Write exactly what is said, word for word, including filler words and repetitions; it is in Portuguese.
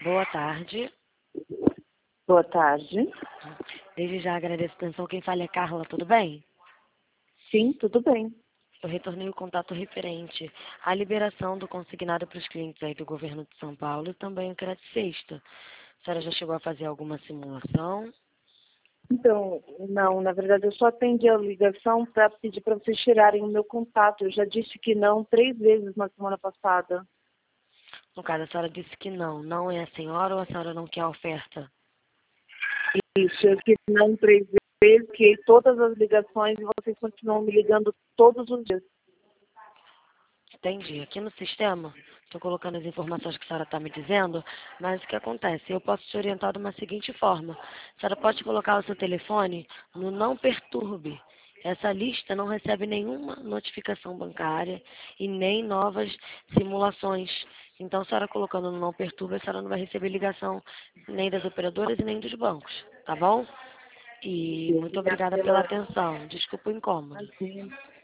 Boa tarde. Boa tarde. Desde já agradeço a atenção. Quem fala é Carla, tudo bem? Sim, tudo bem. Eu retornei o contato referente à liberação do consignado para os clientes aí do governo de São Paulo e também o crédito sexta. A senhora já chegou a fazer alguma simulação? Então, não, na verdade eu só atendi a ligação para pedir para vocês tirarem o meu contato. Eu já disse que não três vezes na semana passada. No caso, a senhora disse que não. Não é a senhora ou a senhora não quer a oferta? Isso, eu disse não três vezes, que todas as ligações e vocês continuam me ligando todos os dias. Entendi. Aqui no sistema, estou colocando as informações que a senhora está me dizendo, mas o que acontece? Eu posso te orientar de uma seguinte forma. A senhora pode colocar o seu telefone no não perturbe. Essa lista não recebe nenhuma notificação bancária e nem novas simulações. Então, a senhora colocando no não perturbe, a senhora não vai receber ligação nem das operadoras e nem dos bancos, tá bom? E muito obrigada pela Pela... atenção. Desculpa o incômodo. Imagina.